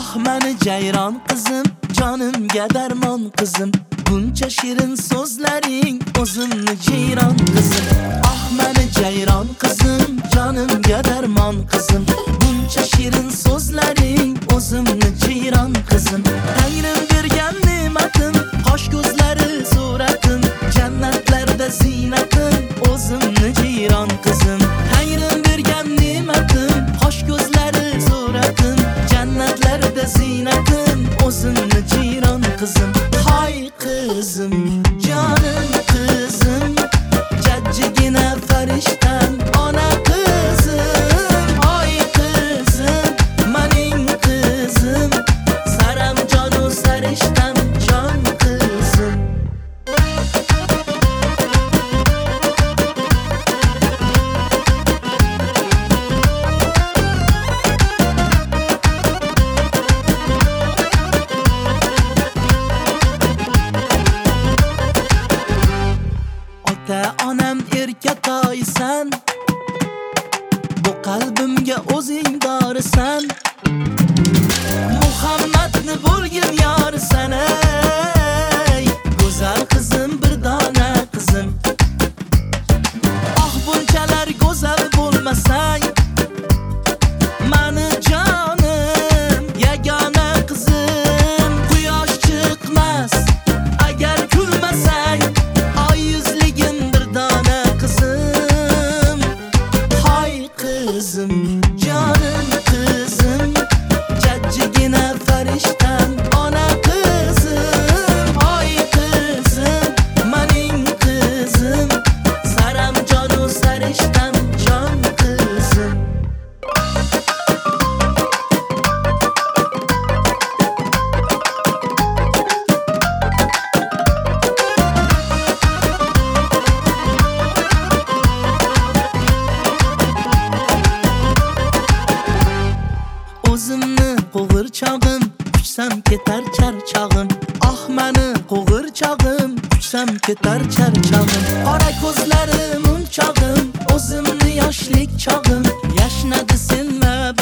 mani jayron qizim, jonimga darmon qizim, buncha shirin so'zlaring o'zimni jiyron qizim. Mani jayron qizim, jonimga darmon qizim, buncha shirin so'zlaring o'zimni jiyron qizim. Tangrim bergan ne'matim, qosh ko'zlari suratim, jannatlarda ziynatim, o'zimni jiyron qizim. Tangrim bergan ne'matim, qosh ko'zlari suratim, jannatlarda ziynatim, o'zimni jiyron qizim. Hoy qizim, jonim qizim, jajjigina farishtam, ona qizim. Hoy qizim, mening qizim, saram jonu sarishtam, jon qizim. Onam erkatoysan, bu qalbimga o'zing dorisan, Muhammadni bo'lgin yorisan. Ey go'zal qizim, bir dona qizim, bunchalar go'zal bo'lmasang, mani jonim, yagona qizim. Quyosh chiqmas agar kulmasang, oy yuzligim bir dona qizim. Hoy qizim, jonim qizim, jajjigina farishtam, ona qizim. Hoy qizim, mening qizim, saram jonu sarishtam, jon qizim. O'zimni qo'g'irchog'im, kuchsam ketar charchog'im. Mani qo'g'irchog'im, kuchsam ketar charchog'im. Qora ko'zlarim unchog'im, o'zimni yoshlik chog'im, yashnadi senlab